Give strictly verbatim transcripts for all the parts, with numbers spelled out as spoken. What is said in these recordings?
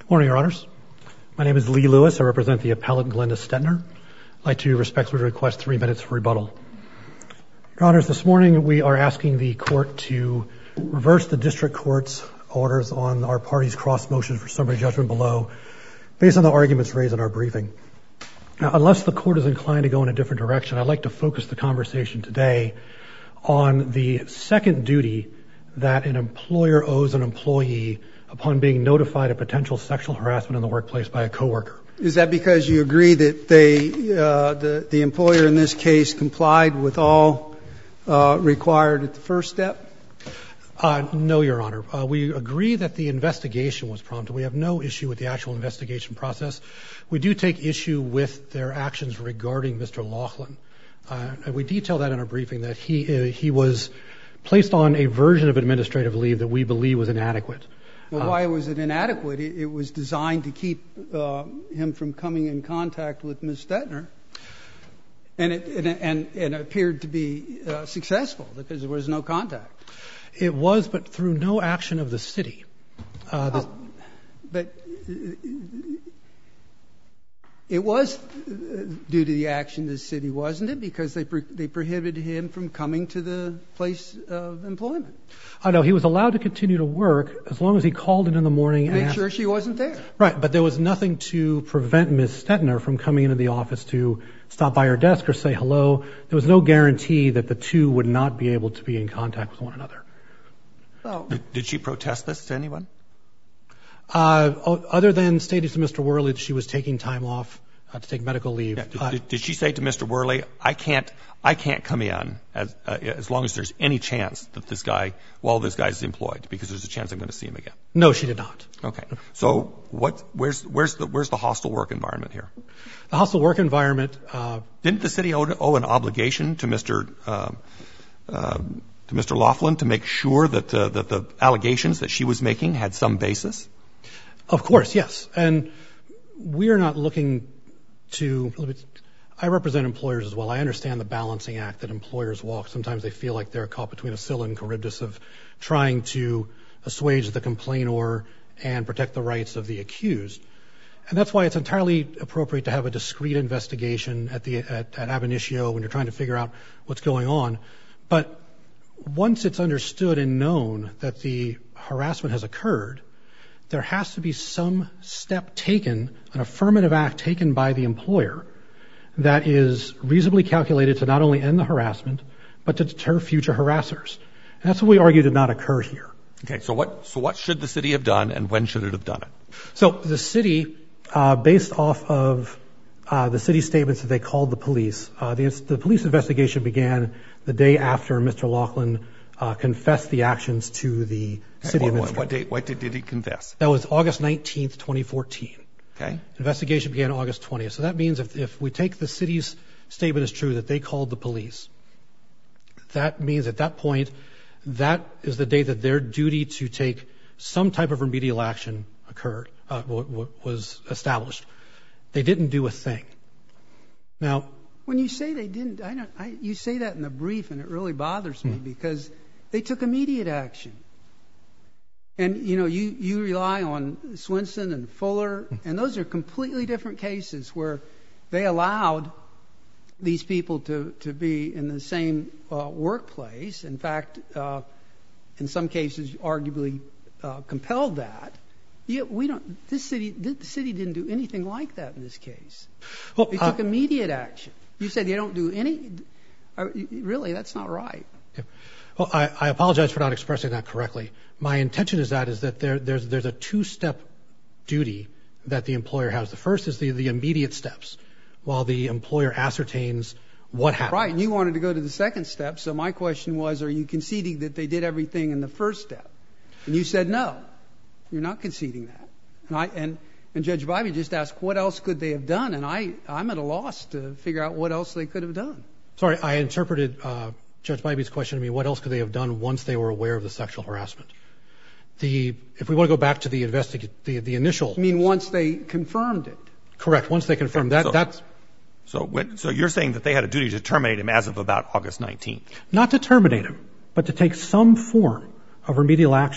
Good morning, Your Honors. My name is Lee Lewis. I represent the appellant Glenda Stetner. I'd like to respectfully request three minutes for rebuttal. Your Honors, this morning we are asking the court to reverse the district court's orders on our party's cross motion for summary judgment below based on the arguments raised in our briefing. Now, unless the court is inclined to go in a different direction, I'd like to focus the conversation today on the second duty that an employer owes an employee upon being notified of potential sexual harassment in the workplace by a coworker. Is that because you agree that they, uh, the, the employer in this case complied with all uh, required at the first step? Uh, no, Your Honor. Uh, we agree that the investigation was prompted. We have no issue with the actual investigation process. We do take issue with their actions regarding Mister Laughlin. Uh, and we detail that in our briefing that he uh, he was placed on a version of administrative leave that we believe was inadequate. Well, uh, why was it inadequate? It, it was designed to keep uh, him from coming in contact with Miz Stetner. And it, and, and, and it appeared to be uh, successful because there was no contact. It was, but through no action of the city. Uh, the, oh, but it was due to the action of the city, wasn't it? Because they pro- they prohibited him from coming to the place of employment. I know he was allowed to continue to work as long as he called in in the morning and make asked, sure she wasn't there. Right, but there was nothing to prevent Miz Stetner from coming into the office to stop by her desk or say hello. There was no guarantee that the two would not be able to be in contact with one another. Oh. Did, did she protest this to anyone? Uh, other than stating to Mister Worley that she was taking time off uh, to take medical leave. Yeah, did, uh, did, did she say to Mister Worley, I can't, I can't come in as, uh, as long as there's any chance that this guy, while this guy's employed, because there's a chance I'm going to see him again? No, she did not. Okay. So what, where's, where's the, where's the hostile work environment here? The hostile work environment, uh, didn't the city owe, owe an obligation to Mister Um, um, to Mister Laughlin to make sure that, uh, that the allegations that she was making had some basis? Of course, yes. And we are not looking to, I represent employers as well. I understand the balancing act that employers walk. Sometimes they feel like they're caught between a Scylla and Charybdis of trying to assuage the complainor and protect the rights of the accused. And that's why it's entirely appropriate to have a discrete investigation at the, at, at ab initio when you're trying to figure out what's going on. But once it's understood and known that the harassment has occurred, there has to be some step taken, an affirmative act taken by the employer that is reasonably calculated to not only end the harassment, but to deter future harassers. And that's what we argue did not occur here. Okay, so what, so what should the city have done and when should it have done it? So the city, uh, based off of uh, the city statements that they called the police, uh, the, the police investigation began the day after Mister Laughlin uh, confessed the actions to the okay, city what, administrator. What date, what date did he confess? That was August nineteenth, twenty fourteen. Okay. Investigation began August twentieth. So that means if, if we take the city's statement as true that they called the police, that means at that point, that is the day that their duty to take some type of remedial action occurred, uh, w- w- was established. They didn't do a thing. Now, when you say they didn't, I don't, I, you say that in the brief, and it really bothers me hmm. because they took immediate action. And, you know, you, you rely on Swinson and Fuller, and those are completely different cases where they allowed these people to, to be in the same uh, workplace. In fact, uh, in some cases, arguably uh, compelled that. Yeah, we don't. This city, the city didn't do anything like that in this case. Well, they took uh, immediate action. You said they don't do any. Uh, really, that's not right. Yeah. Well, I, I apologize for not expressing that correctly. My intention is that is that there, there's there's a two-step duty that the employer has. The first is the, the immediate steps, while the employer ascertains what happened. Right, and you wanted to go to the second step. So my question was, are you conceding that they did everything in the first step? And you said no. You're not conceding that. And I and, and Judge Bybee just asked, what else could they have done? And I, I'm at a loss to figure out what else they could have done. Sorry, I interpreted uh, Judge Bybee's question to me, what else could they have done once they were aware of the sexual harassment? The if we want to go back to the investigate the, the initial. I mean, once they confirmed it. Correct. Once they confirmed that, so, that's. So, when, so you're saying that they had a duty to terminate him as of about August nineteenth? Not to terminate him, but to take some form of remedial action.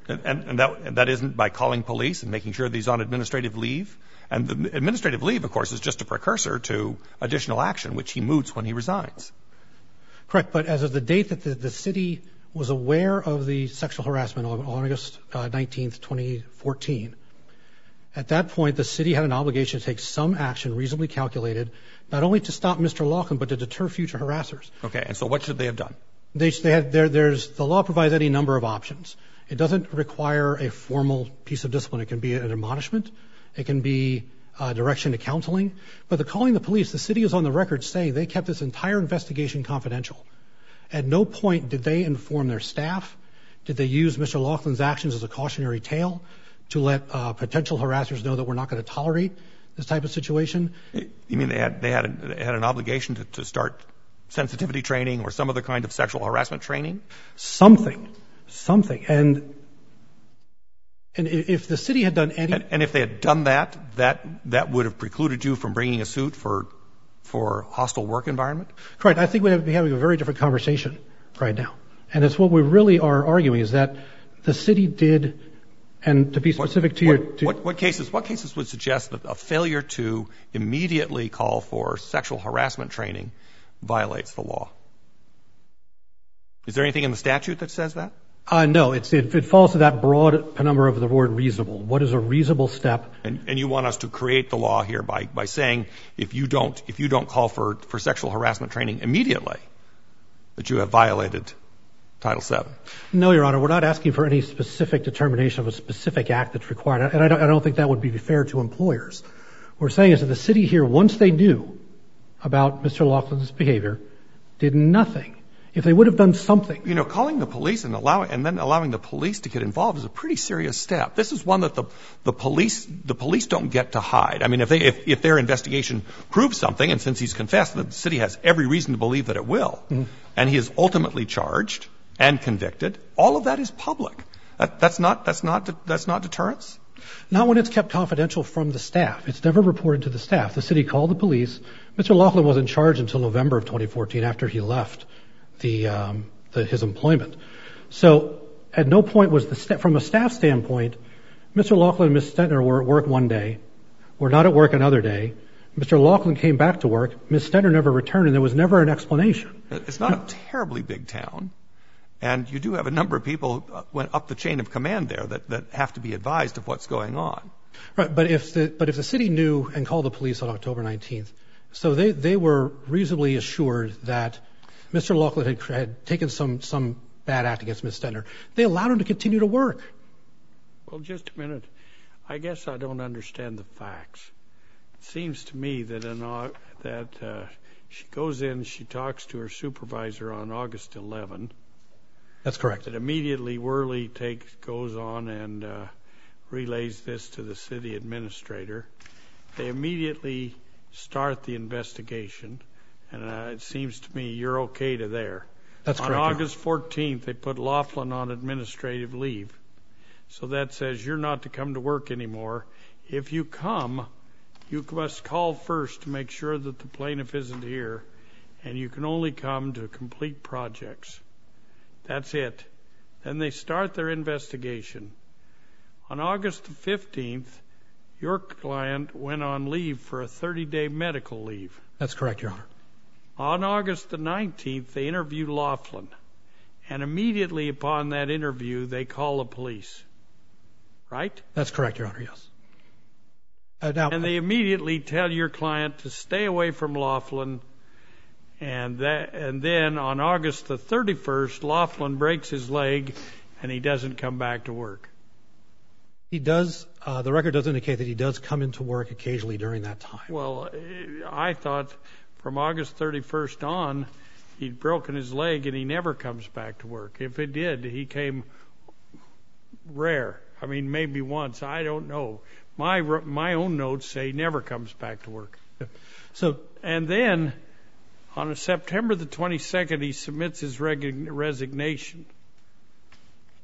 And, and, and, that, and that isn't by calling police and making sure that he's on administrative leave? And the administrative leave, of course, is just a precursor to additional action, which he moots when he resigns. Correct. But as of the date that the, the city was aware of the sexual harassment on August uh, nineteenth, twenty fourteen, at that point, the city had an obligation to take some action reasonably calculated, not only to stop Mister Laughlin, but to deter future harassers. Okay. And so what should they have done? They, they had, there, there's, the law provides any number of options. It doesn't require a formal piece of discipline. It can be an admonishment. It can be uh, direction to counseling. But the calling the police, the city is on the record saying they kept this entire investigation confidential. At no point did they inform their staff. Did they use Mister Laughlin's actions as a cautionary tale to let uh, potential harassers know that we're not going to tolerate this type of situation? You mean they had they had, a, they had an obligation to, to start sensitivity training or some other kind of sexual harassment training? Something, something. And and if the city had done any... And, and if they had done that, that that would have precluded you from bringing a suit for for hostile work environment? Correct. I think we'd be having a very different conversation right now. And it's what we really are arguing is that the city did, and to be specific what, to your... What, to, what, what cases What cases would suggest that a failure to immediately call for sexual harassment training violates the law? Is there anything in the statute that says that? Uh, no, it's, it, it falls to that broad penumbra of the word reasonable. What is a reasonable step? And, and you want us to create the law here by, by saying if you don't if you don't call for, for sexual harassment training immediately, that you have violated Title seven. No, Your Honor, we're not asking for any specific determination of a specific act that's required. And I don't, I don't think that would be fair to employers. What we're saying is that the city here, once they knew about Mister Laughlin's behavior, did nothing. If they would have done something. You know, calling the police and allowing and then allowing the police to get involved is a pretty serious step. This is one that the the police the police don't get to hide. I mean, if they if, if their investigation proves something, and since he's confessed, the city has every reason to believe that it will, mm-hmm. and he is ultimately charged and convicted, all of that is public. That, that's not that's not that's not deterrence. Not when it's kept confidential from the staff. It's never reported to the staff. The city called the police. Mister Laughlin was in charge until November of twenty fourteen, after he left the, um, the his employment. So at no point was the st- from a staff standpoint, Mister Laughlin and Miz Stentner were at work one day, were not at work another day. Mister Laughlin came back to work. Miz Stentner never returned, and there was never an explanation. It's not a terribly big town, and you do have a number of people uh, went up the chain of command there that, that have to be advised of what's going on. Right, but if the but if the city knew and called the police on October nineteenth, so they, they were reasonably assured that Mister Laughlin had, had taken some, some bad act against Miz Stentner. They allowed him to continue to work. Well, just a minute. I guess I don't understand the facts. It seems to me that in, uh, that uh, she goes in, she talks to her supervisor on August eleventh. That's correct. That immediately Worley takes goes on and uh, relays this to the city administrator. They immediately start the investigation. And uh, it seems to me you're okay to there. That's on correct. On August fourteenth, they put Laughlin on administrative leave. So that says you're not to come to work anymore. If you come, you must call first to make sure that the plaintiff isn't here. And you can only come to complete projects. That's it. Then they start their investigation. On August the fifteenth, your client went on leave for a thirty-day medical leave. That's correct, Your Honor. On August the nineteenth, they interview Laughlin, and immediately upon that interview, they call the police. Right? That's correct, Your Honor, yes. Uh, now, and they immediately tell your client to stay away from Laughlin, and that, and then on August the thirty-first, Laughlin breaks his leg, and he doesn't come back to work. He does, uh, the record does indicate that he does come into work occasionally during that time. Well, I thought from August thirty-first on, he'd broken his leg and he never comes back to work. If it did, he came rare. I mean, maybe once. I don't know. My my own notes say he never comes back to work. So, and then on September the twenty-second, he submits his reg- resignation.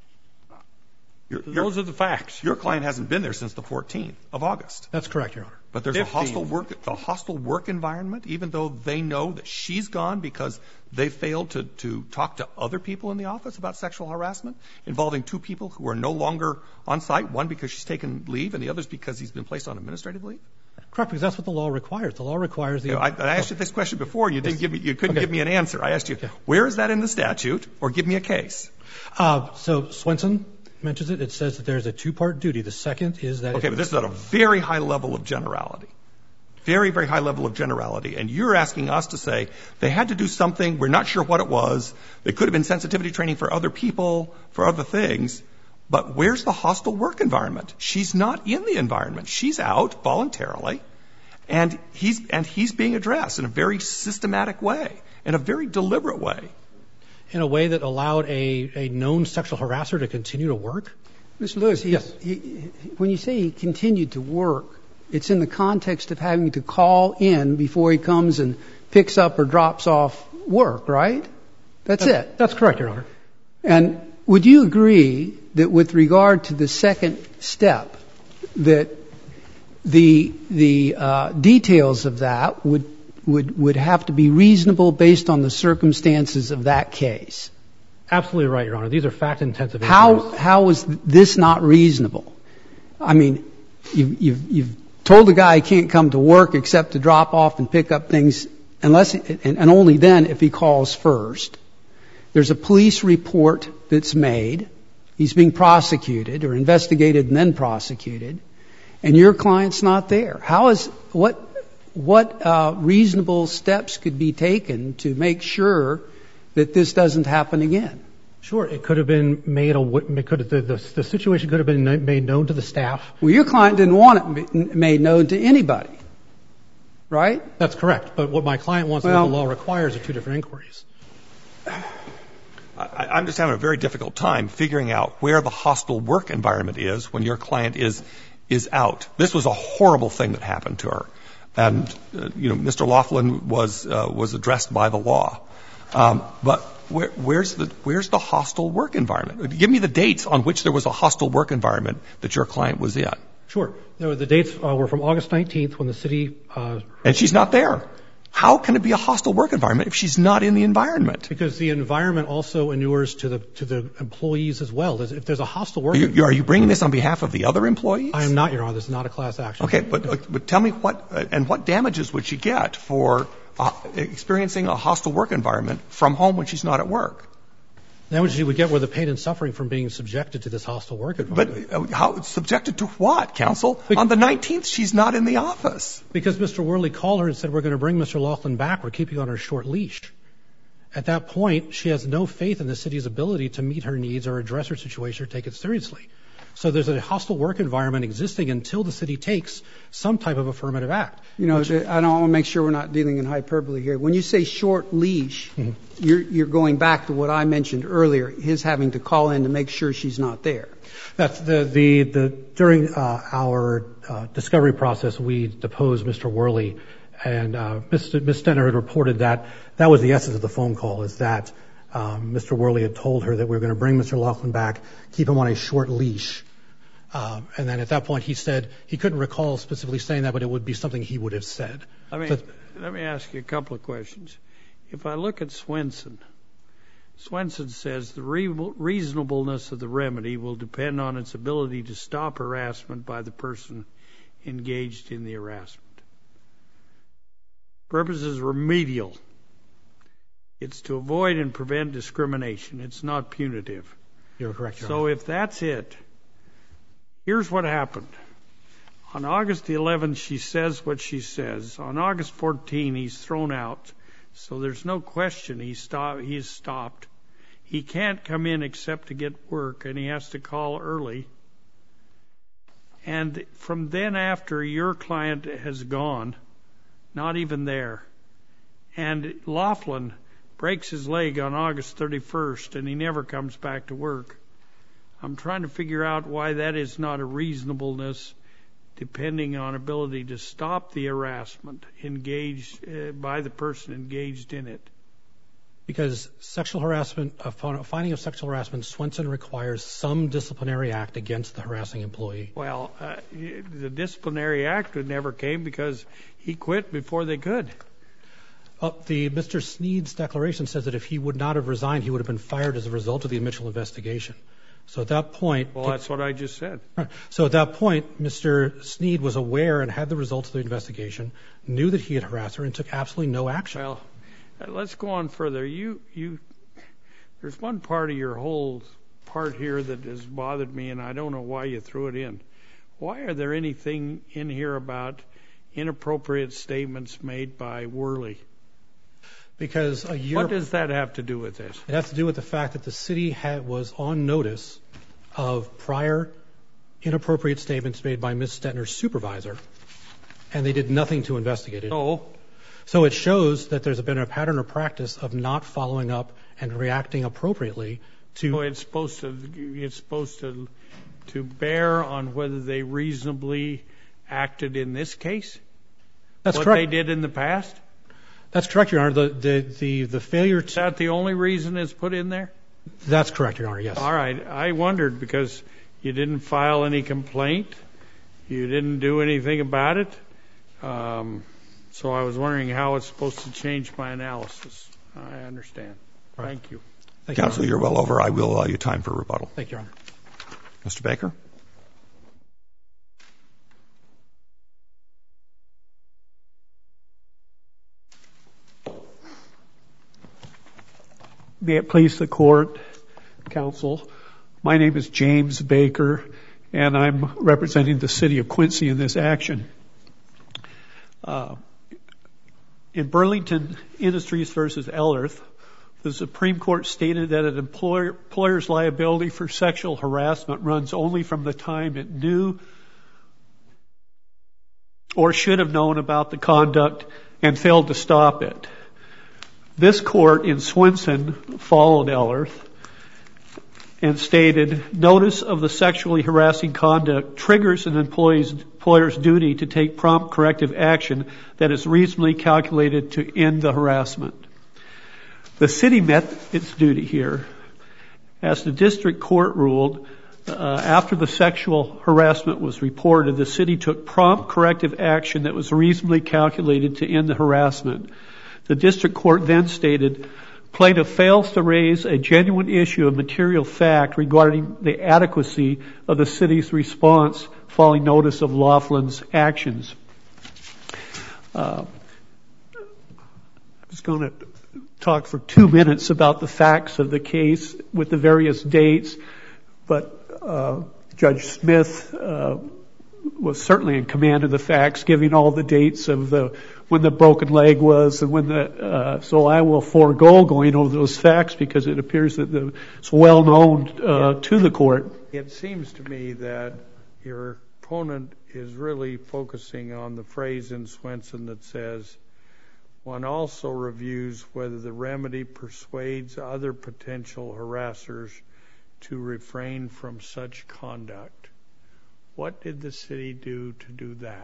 Your, Those your, are the facts. Your client hasn't been there since the fourteenth of August. That's correct, Your Honor. But there's a hostile work, a hostile work environment, even though they know that she's gone because they failed to, to talk to other people in the office about sexual harassment involving two people who are no longer on site, one because she's taken leave and the other because he's been placed on administrative leave? Correct, because that's what the law requires. The law requires the... You know, I, I asked you this question before. You didn't yes. give me, you couldn't okay. give me an answer. I asked you, okay. where is that in the statute, or give me a case? Uh, so Swenson mentions it. It says that there's a two-part duty. The second is that... Okay, but this is at a very high level of generality. Very, very high level of generality. And you're asking us to say they had to do something, we're not sure what it was, it could have been sensitivity training for other people, for other things, but where's the hostile work environment? She's not in the environment. She's out voluntarily, and he's, and he's being addressed in a very systematic way, in a very deliberate way. In a way that allowed a, a known sexual harasser to continue to work? Mister Lewis, he, yes. he, when you say he continued to work, it's in the context of having to call in before he comes and picks up or drops off work, right? That's, that's it. That's correct, Your Honor. And would you agree that with regard to the second step, that the the uh, details of that would would would have to be reasonable based on the circumstances of that case? Absolutely right, Your Honor. These are fact-intensive How inquiries. how is this not reasonable? I mean, you've you've, you've told the guy he can't come to work except to drop off and pick up things, unless and, and only then if he calls first. There's a police report that's made. He's being prosecuted or investigated and then prosecuted, and your client's not there. How is what what uh, reasonable steps could be taken to make sure that this doesn't happen again? Sure, it could have been made. A, it could have, the, the the situation could have been made known to the staff. Well, your client didn't want it made known to anybody, right? That's correct. But what my client wants well, and what the law requires are two different inquiries. I, I'm just having a very difficult time figuring out where the hostile work environment is when your client is is out. This was a horrible thing that happened to her, and uh, you know, Mister Laughlin was uh, was addressed by the law. Um, but where, where's the where's the hostile work environment? Give me the dates on which there was a hostile work environment that your client was in. Sure. There were, the dates uh, were from August nineteenth when the city. Uh, and she's not there. How can it be a hostile work environment if she's not in the environment? Because the environment also inures to the to the employees as well. If there's a hostile work, are you, are you bringing this on behalf of the other employees? I am not, Your Honor. This is not a class action. Okay, but but tell me what uh, and what damages would she get for uh, experiencing a hostile work environment from home when she's not at work? Damages she would get were the pain and suffering from being subjected to this hostile work environment. But uh, how subjected to what, counsel? On the nineteenth, she's not in the office. Because Mister Worley called her and said, we're going to bring Mister Laughlin back. We're keeping on her short leash. At that point, she has no faith in the city's ability to meet her needs or address her situation or take it seriously. So there's a hostile work environment existing until the city takes some type of affirmative act. You know, which, I don't want to make sure we're not dealing in hyperbole here. When you say short leash, mm-hmm. you're, you're going back to what I mentioned earlier, his having to call in to make sure she's not there. That's the, the, the during uh, our uh, discovery process, we deposed Mister Worley, and uh, Miz Stenter had reported that that was the essence of the phone call, is that Um, Mister Worley had told her that we were going to bring Mister Laughlin back, keep him on a short leash. Um, and then at that point he said he couldn't recall specifically saying that, but it would be something he would have said. Let me, so, let me ask you a couple of questions. If I look at Swenson, Swenson says the re reasonableness of the remedy will depend on its ability to stop harassment by the person engaged in the harassment. Purpose is remedial. It's to avoid and prevent discrimination. It's not punitive. You're correct, Your So Honor. if that's it, here's what happened. On August the eleventh, she says what she says. On August fourteenth, he's thrown out. So there's no question he's, stop, he's stopped. He can't come in except to get work, and he has to call early. And from then after, your client has gone, not even there. And Laughlin breaks his leg on August thirty-first, and he never comes back to work. I'm trying to figure out why that is not a reasonableness depending on ability to stop the harassment engaged uh, by the person engaged in it. Because sexual harassment, a finding of sexual harassment, Swenson requires some disciplinary act against the harassing employee. Well, uh, the disciplinary act never came because he quit before they could. Uh, the Mister Sneed's declaration says that if he would not have resigned, he would have been fired as a result of the Mitchell investigation. So at that point... Well, that's what I just said. So at that point, Mister Sneed was aware and had the results of the investigation, knew that he had harassed her, and took absolutely no action. Well, let's go on further. You, you, there's one part of your whole part here that has bothered me, and I don't know why you threw it in. Why are there anything in here about inappropriate statements made by Worley? Because a year... What does that have to do with this? It has to do with the fact that the city had, was on notice of prior inappropriate statements made by Miz Stetner's supervisor, and they did nothing to investigate it. Oh. So it shows that there's been a pattern or practice of not following up and reacting appropriately to... So it's supposed to, it's supposed to, to bear on whether they reasonably acted in this case? That's what correct. What they did in the past? That's correct, Your Honor. The, the, the, the failure to... Is that the only reason it's put in there? That's correct, Your Honor, yes. All right. I wondered because you didn't file any complaint. You didn't do anything about it. Um, so I was wondering how it's supposed to change my analysis. I understand. Right. Thank you. Thank you, Counsel, you're well over. I will allow you time for rebuttal. Thank you, Your Honor. Mister Baker? May it please the court, counsel. My name is James Baker, and I'm representing the city of Quincy in this action. Uh, in Burlington Industries versus Ellerth, the Supreme Court stated that an employer, employer's liability for sexual harassment runs only from the time it knew or should have known about the conduct and failed to stop it. This court in Swenson followed Ellerth and stated, notice of the sexually harassing conduct triggers an employee's employer's duty to take prompt corrective action that is reasonably calculated to end the harassment. The city met its duty here. As the district court ruled, uh, after the sexual harassment was reported, the city took prompt corrective action that was reasonably calculated to end the harassment. The district court then stated, plaintiff fails to raise a genuine issue of material fact regarding the adequacy of the city's response following notice of Laughlin's actions. Uh, I was going to talk for two minutes about the facts of the case with the various dates, but uh, Judge Smith uh, was certainly in command of the facts, giving all the dates of the when the broken leg was and when the uh, so I will forego going over those facts because it appears that the, it's well known uh, to the court. It seems to me that your opponent is really focusing on the phrase in Swenson that says, one also reviews whether the remedy persuades other potential harassers to refrain from such conduct. What did the city do to do that?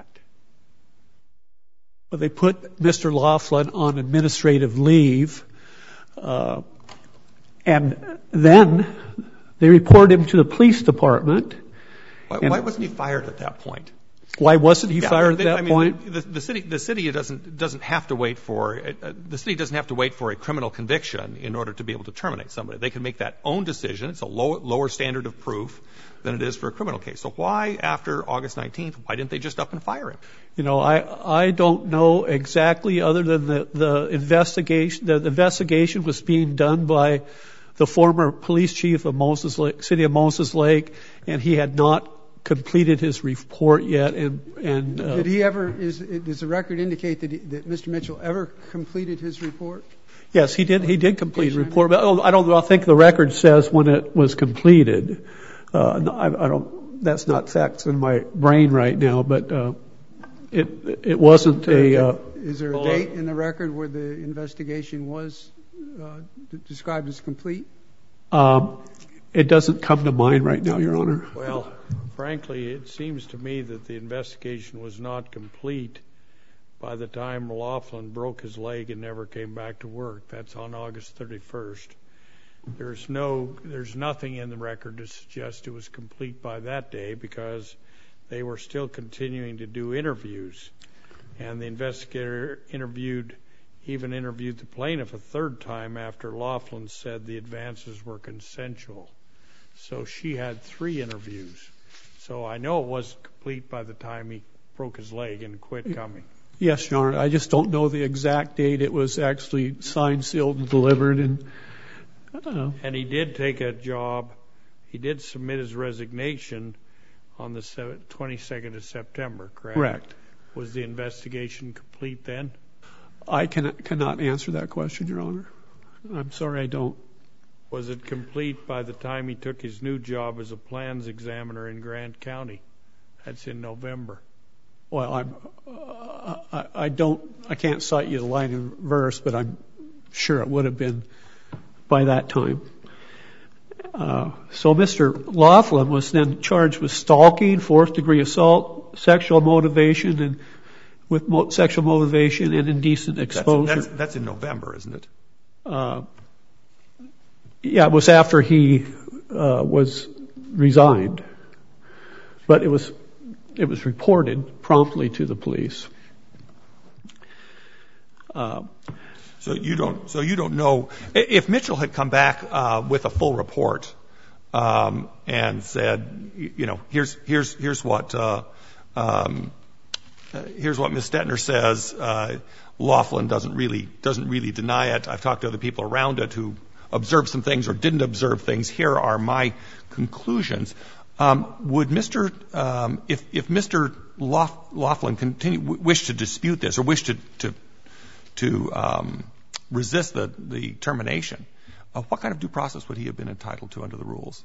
Well, they put Mister Laughlin on administrative leave, uh, and then they reported him to the police department. Why, why wasn't he fired at that point? Why wasn't he yeah, fired they, at that I mean, point? The, the city, the city doesn't doesn't have to wait for uh, the city doesn't have to wait for a criminal conviction in order to be able to terminate somebody. They can make that own decision. It's a low, lower standard of proof than it is for a criminal case. So why, after August nineteenth, why didn't they just up and fire him? You know, I I don't know exactly, other than the the investigation. The, the investigation was being done by the former police chief of Moses Lake, city of Moses Lake, and he had not completed his report yet. And and uh, did he ever? Is does the record indicate that he, that Mister Mitchell ever completed his report? Yes, he did. He did complete a report, but oh, I don't. I think the record says when it was completed. Uh, I, I don't. That's not facts in my brain right now, but uh, it it wasn't a. Uh, Is there a date in the record where the investigation was uh, described as complete? Um, it doesn't come to mind right now, Your Honor. Well, frankly, it seems to me that the investigation was not complete by the time Laughlin broke his leg and never came back to work. That's on August thirty-first. There's no, there's nothing in the record to suggest it was complete by that day because they were still continuing to do interviews. And the investigator interviewed, even interviewed the plaintiff a third time after Laughlin said the advances were consensual. So she had three interviews. So I know it wasn't complete by the time he broke his leg and quit coming. Yes, Your Honor. I just don't know the exact date it was actually signed, sealed, and delivered. And uh, and he did take a job. He did submit his resignation on the twenty-second of September, correct? Correct. Was the investigation complete then? I can, cannot answer that question, Your Honor. I'm sorry, I don't. Was it complete by the time he took his new job as a plans examiner in Grant County? That's in November. Well, I'm, uh, I, I don't, I can't cite you the line and verse, but I'm sure it would have been by that time. Uh, so Mister Laughlin was then charged with stalking, fourth degree assault, sexual motivation, and with mo- sexual motivation and indecent exposure. That's, that's, that's in November, isn't it? Uh, yeah, it was after he uh, was resigned, but it was it was reported promptly to the police. Uh, So you don't. So you don't know if Mitchell had come back uh, with a full report um, and said, you know, here's here's here's what uh, um, uh, here's what Miz Stetner says. Uh, Laughlin doesn't really doesn't really deny it. I've talked to other people around it who observed some things or didn't observe things. Here are my conclusions. Um, would Mister Um, if if Mister Laughlin continue wish to dispute this or wish to to to um, resist the, the termination, uh, what kind of due process would he have been entitled to under the rules?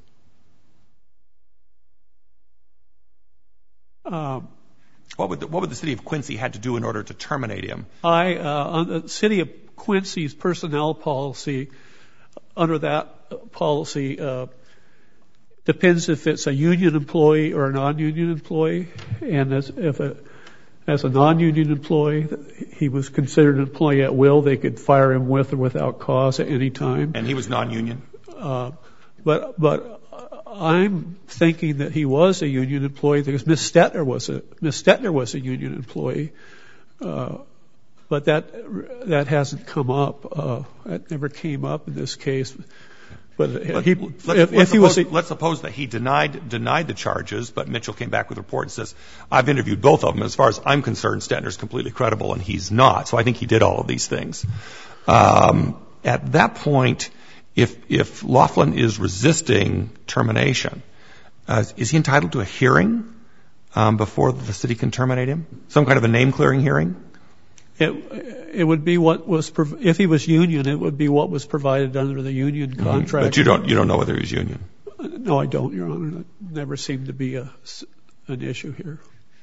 Um, what would the, what would the city of Quincy had to do in order to terminate him? I, uh, on the city of Quincy's personnel policy, under that policy, uh, depends if it's a union employee or a non-union employee, and as, if a As a non-union employee, he was considered an employee at will. They could fire him with or without cause at any time. And he was non-union? Uh, but but I'm thinking that he was a union employee because Miz Stetner was a Miz Stetner was a union employee. Uh, but that that hasn't come up. Uh, that never came up in this case. But, but he, let's, if, let's, if he suppose, was a, let's suppose that he denied denied the charges, but Mitchell came back with a report and says, I've interviewed both of them. As far as I'm concerned, Stetner's completely credible, and he's not. So I think he did all of these things. Um, at that point, if if Laughlin is resisting termination, uh, is he entitled to a hearing um, before the city can terminate him? Some kind of a name-clearing hearing? It, it would be what was, if he was union, it would be what was provided under the union contract. Mm-hmm. But you don't, you don't know whether he's union? No, I don't, Your Honor. That never seemed to be a, an issue here.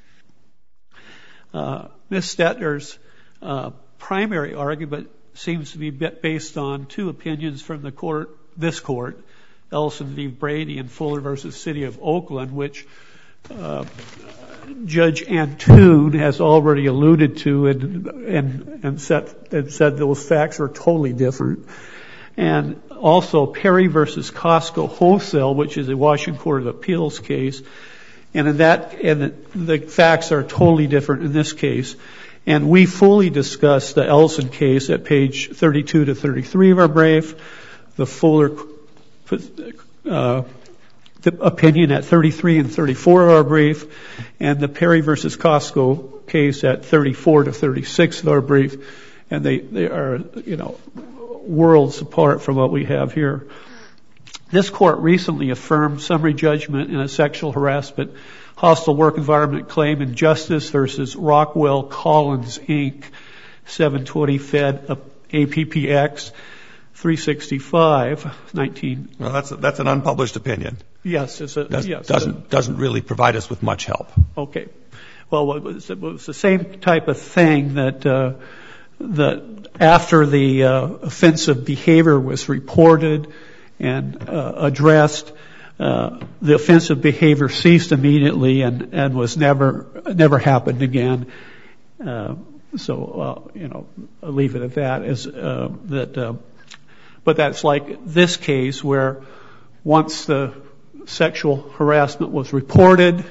Uh, Miz Stetner's uh, primary argument seems to be based on two opinions from the court, this court, Ellison v. Brady and Fuller versus City of Oakland, which uh, Judge Antoon has already alluded to and and and said, and said those facts are totally different. And also Perry versus Costco Wholesale, which is a Washington Court of Appeals case, and in that and the, the facts are totally different in this case. And we fully discussed the Ellison case at page thirty-two to thirty-three of our brief, the Fuller uh, the opinion at thirty-three and thirty-four of our brief, and the Perry versus Costco case at thirty-four to thirty-six of our brief, and they, they are, you know, worlds apart from what we have here. This court recently affirmed summary judgment in a sexual harassment, hostile work environment claim in Justice versus Rockwell Collins, Incorporated, seven twenty Fed A P P X three sixty-five, nineteen. Well, that's a, that's an unpublished opinion. Yes, it's a, Does, yes. Doesn't doesn't really provide us with much help. Okay. Well, it was, it was the same type of thing that uh, that after the uh, offensive behavior was reported and uh, addressed, uh, the offensive behavior ceased immediately and, and was never never happened again. Uh, So, uh, you know, I'll leave it at that. As, uh, that, uh, but that's like this case where once the sexual harassment was reported,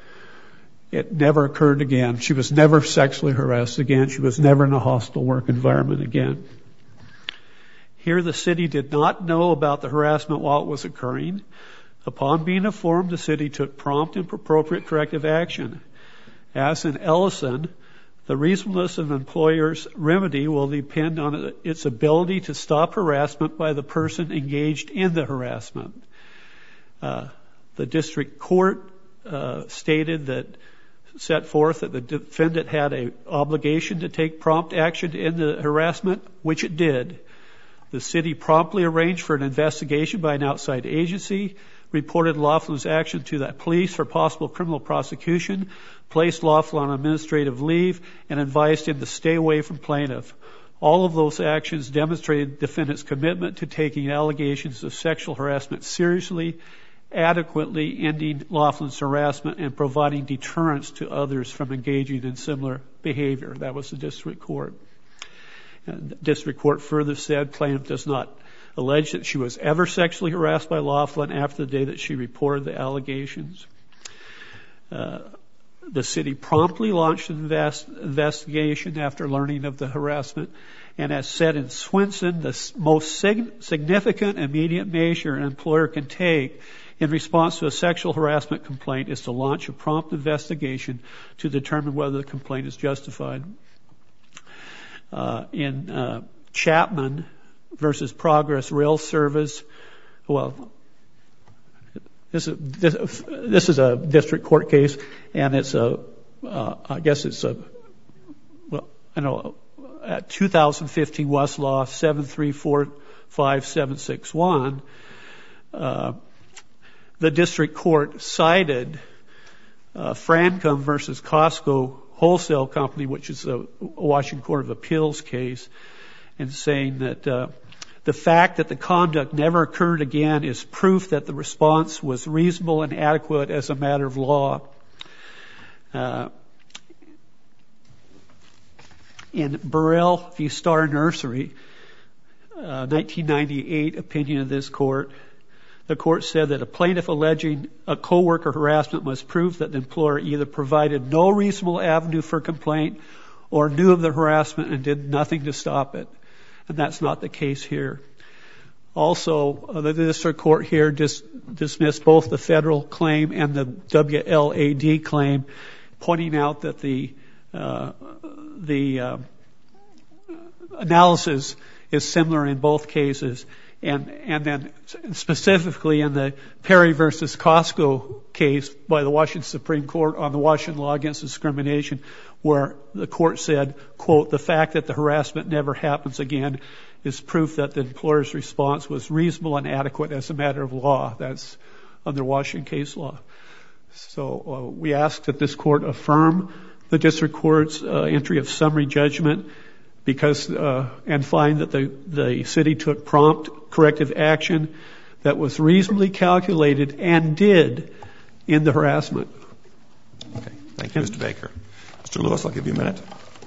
it never occurred again. She was never sexually harassed again. She was never in a hostile work environment again. Here, the city did not know about the harassment while it was occurring. Upon being informed, the city took prompt and appropriate corrective action. As in Ellison, the reasonableness of an employer's remedy will depend on its ability to stop harassment by the person engaged in the harassment. Uh, the district court uh, stated that, set forth that the defendant had an obligation to take prompt action to end the harassment, which it did. The city promptly arranged for an investigation by an outside agency, reported Laughlin's action to the police for possible criminal prosecution, placed Laughlin on administrative leave, and advised him to stay away from plaintiff. All of those actions demonstrated the defendant's commitment to taking allegations of sexual harassment seriously, adequately ending Laughlin's harassment, and providing deterrence to others from engaging in similar behavior. That was the district court. And the district court further said plaintiff does not allege that she was ever sexually harassed by Laughlin after the day that she reported the allegations. Uh, the city promptly launched an invest, investigation after learning of the harassment, and as said in Swinson, the most sig- significant immediate measure an employer can take in response to a sexual harassment complaint is to launch a prompt investigation to determine whether the complaint is justified. Uh, in uh, Chapman versus Progress Rail Service, well, this is this, this is a district court case, and it's a uh, I guess it's a well I know at two thousand fifteen Westlaw seven three four five seven six one. Uh, the district court cited uh, Francom versus Costco Wholesale Company, which is a Washington Court of Appeals case, and saying that uh, the fact that the conduct never occurred again is proof that the response was reasonable and adequate as a matter of law. Uh, in Burrell v. Star Nursery, uh, nineteen ninety-eight opinion of this court, the court said that a plaintiff alleging a coworker harassment must prove that the employer either provided no reasonable avenue for complaint or knew of the harassment and did nothing to stop it. And that's not the case here. Also, uh, the district court here dis- dismissed both the federal claim and the W L A D claim, pointing out that the uh, the uh, analysis is similar in both cases. And, and then specifically in the Perry versus Costco case by the Washington Supreme Court on the Washington Law Against Discrimination, where the court said, quote, the fact that the harassment never happens again is proof that the employer's response was reasonable and adequate as a matter of law. That's under Washington case law. So uh, we ask that this court affirm the district court's uh, entry of summary judgment, because uh, and find that the, the city took prompt corrective action that was reasonably calculated and did in the harassment. Okay. Thank you, Mister Baker. Mister Lewis, I'll give you a minute.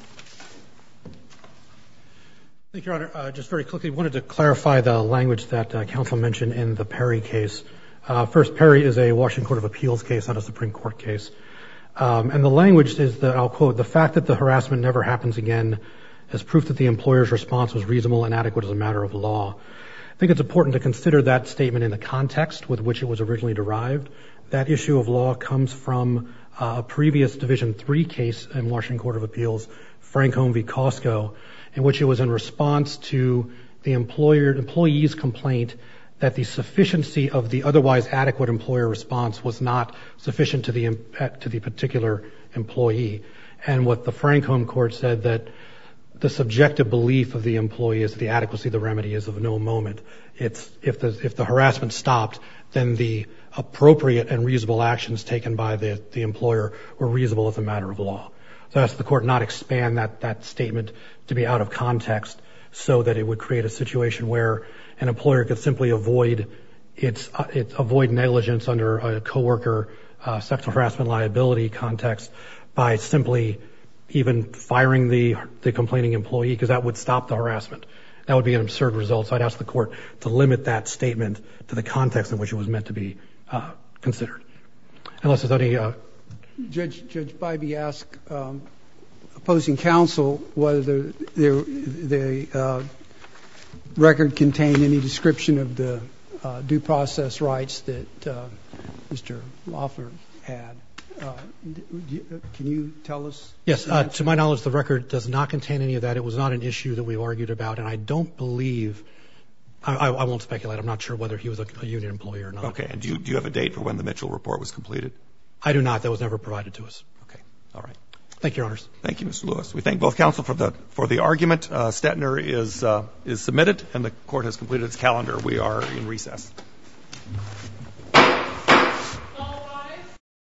Thank you, Your Honor. Uh, just very quickly, wanted to clarify the language that uh, counsel mentioned in the Perry case. Uh, first, Perry is a Washington Court of Appeals case, not a Supreme Court case. Um, and the language is that, I'll quote, the fact that the harassment never happens again as proof that the employer's response was reasonable and adequate as a matter of law. I think it's important to consider that statement in the context with which it was originally derived. That issue of law comes from uh, a previous Division three case in Washington Court of Appeals, Francom v. Costco, in which it was in response to the employer, employee's complaint that the sufficiency of the otherwise adequate employer response was not sufficient to the to the particular employee. And what the Francom court said that the subjective belief of the employee is that the adequacy of the remedy is of no moment. It's if the if the harassment stopped, then the appropriate and reasonable actions taken by the, the employer were reasonable as a matter of law. So that's the court not expand that, that statement to be out of context so that it would create a situation where an employer could simply avoid its, uh, its avoid negligence under a coworker uh, sexual harassment liability context by simply even firing the, the complaining employee, because that would stop the harassment. That would be an absurd result. So I'd ask the court to limit that statement to the context in which it was meant to be uh, considered. Unless there's any... Uh, Judge, Judge Bybee asked um, opposing counsel whether the, the uh, record contained any description of the uh, due process rights that uh, Mister Loeffler had. Uh, can you tell us? Yes, uh, to my knowledge, the record does not contain any of that. It was not an issue that we argued about, and I don't believe, I, I won't speculate, I'm not sure whether he was a, a union employee or not. Okay, and do you, do you have a date for when the Mitchell report was completed? I do not. That was never provided to us. Okay, all right. Thank you, Your Honors. Thank you, Mister Lewis. We thank both counsel for the for the argument. Uh, Stetner is uh, is submitted, and the court has completed its calendar. We are in recess.